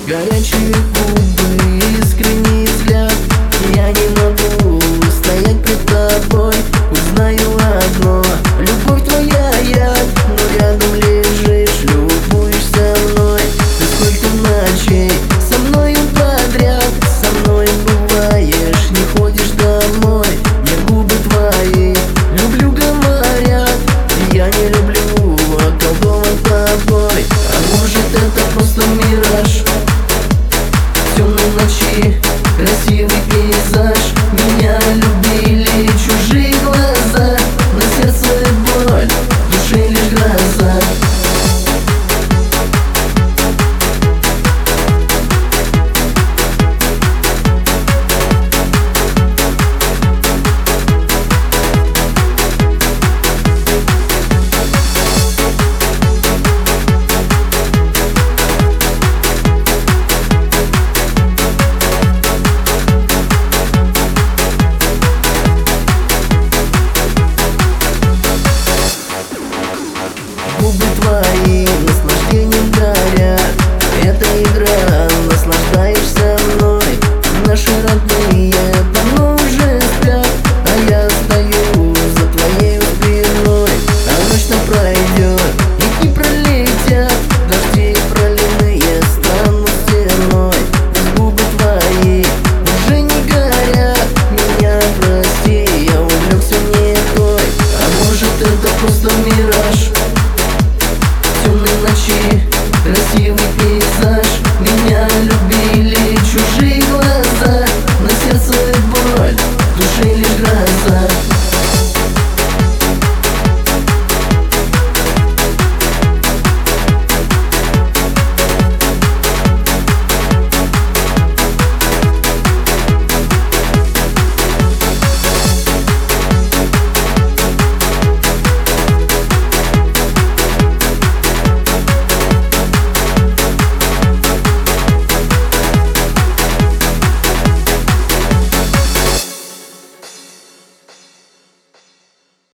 Горячие губы, искренний взгляд. Я не могу стоять пред тобой. Узнаю одно: любовь твоя яд. Но рядом лежишь, любуешься мной. Ты сколько ночей со мною подряд. Со мной бываешь, не ходишь домой. Мне губы твои люблю, говорят. Я не люблю, околдован тобой. А может, это просто мираж темной ночи, красивый пейзаж. Меня любили чужие глаза. На сердце боль, в душе лишь гроза. Губы твои наслаждением горят. Это игра, наслаждаешься мной. Наши родные давно уже спят, а я стою за твоей спиной. А ночь-то пройдет, и дни пролетят. Дожди проливные станут стеной. Пусть губы твои уже не горят. Меня прости, я увлекся не той. А может, это просто мираж темной ночи, красивый пейзаж. Меня